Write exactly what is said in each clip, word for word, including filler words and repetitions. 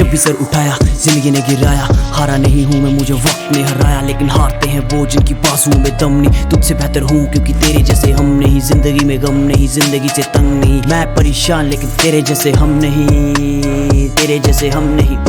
जब भी सर उठाया जिंदगी ने गिराया। हारा नहीं हूँ मैं, मुझे वक्त ने हराया, लेकिन हारते हैं वो जिनकी बाजुओं में दम नहीं। तुझसे बेहतर हूँ क्योंकि तेरे जैसे हम नहीं, जिंदगी में गम नहीं, जिंदगी से तंग नहीं। मैं परेशान लेकिन तेरे जैसे हम नहीं, तेरे जैसे हम नहीं।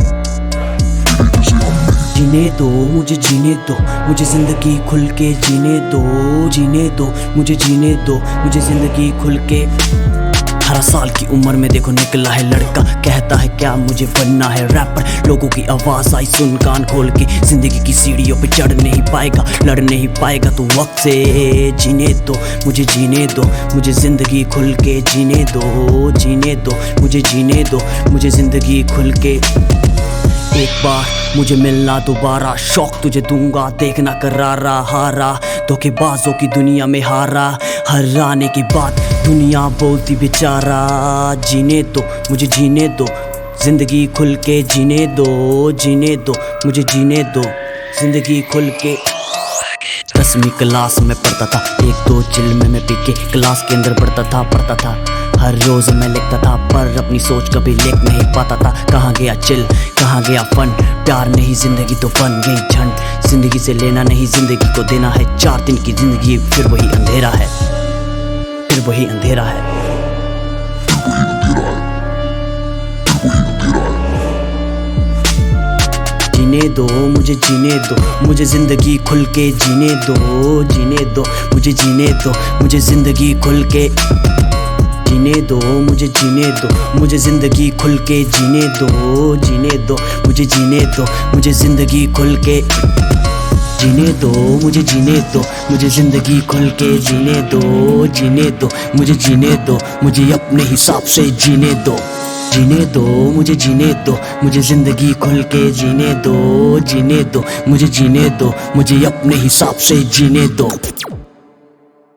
जीने दो मुझे, जीने दो मुझे, जिंदगी खुल के जीने दो, जीने दो मुझे, जीने दो मुझे, जिंदगी खुल के। अठारह साल की उम्र में देखो निकला है लड़का, कहता है क्या मुझे बनना है रैपर। लोगों की आवाज आई सुन कान खोल के, जिंदगी की सीढ़ियों पे चढ़ नहीं पाएगा, लड़ नहीं पाएगा तो वक्त से। जीने दो मुझे, जीने दो मुझे, जिंदगी खुल के जीने दो, जीने दो मुझे, जीने दो मुझे, जिंदगी खुल के। एक बार मुझे मिलना दोबारा, शौक तुझे दूंगा, देखना करारा हारा, धोखेबाजों की दुनिया में हारा। हराने के बाद दुनिया बोलती बेचारा। जीने दो मुझे, जीने दो जिंदगी खुल के, जीने दो, जीने दो मुझे, जीने दो जिंदगी खुल के। दसवीं क्लास में पढ़ता था, एक दो चिल्मे में पी के क्लास के अंदर पढ़ता था, पढ़ता था हर रोज मैं लिखता था, पर अपनी सोच कभी लिख नहीं पाता था। कहाँ गया चिल, कहाँ गया फन, प्यार नहीं जिंदगी तो बन गई झंड। जिंदगी से लेना नहीं, जिंदगी को देना है। चार दिन की जिंदगी फिर वही अंधेरा है, फिर वही अंधेरा है। जीने दो मुझे, जीने दो मुझे, जिंदगी खुल के जीने दो, जीने दो मुझे, जीने दो मुझे, जिंदगी खुल के। जीने दो मुझे, जीने दो मुझे, जिंदगी खुल के जीने दो, जीने दो मुझे, जीने दो मुझे, जिंदगी खुल के। जीने दो मुझे, जीने दो मुझे, जिंदगी खुल के जीने दो, जीने दो मुझे, जीने दो मुझे, अपने हिसाब से जीने दो। जीने दो मुझे, जीने दो मुझे, जिंदगी खुल के जीने दो, जीने दो मुझे, जीने दो मुझे, अपने हिसाब से जीने दो।